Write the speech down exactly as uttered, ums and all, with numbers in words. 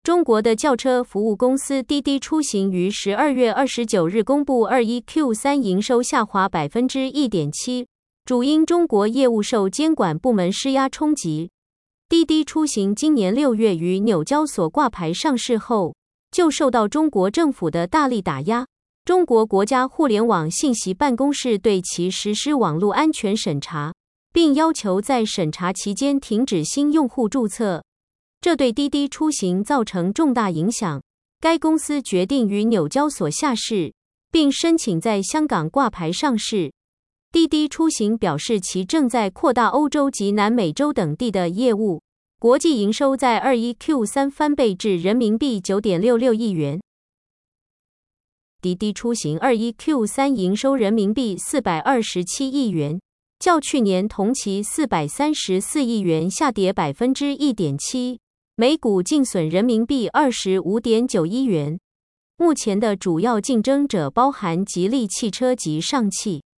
中国的轿车服务公司滴滴出行于十二月二十九日公布 二一 Q 三 营收下滑 百分之一点七， 主因中国业务受监管部门施压冲击。滴滴出行今年六月于纽交所挂牌上市后，就受到中国政府的大力打压。中国国家互联网信息办公室对其实施网络安全审查，并要求在审查期间停止新用户注册。这对滴滴出行造成重大影响，该公司决定于纽交所下市，并申请在香港挂牌上市。滴滴出行表示其正在扩大欧洲及南美洲等地的业务，国际营收在 二一 Q 三 翻倍至人民币 九点六六亿元。滴滴出行 二一 Q 三 营收人民币四百二十七亿元，较去年同期四百三十四亿元下跌 百分之一点七， 每股净损人民币 二十五点九一元。目前的主要竞争者包含吉利汽车及上汽。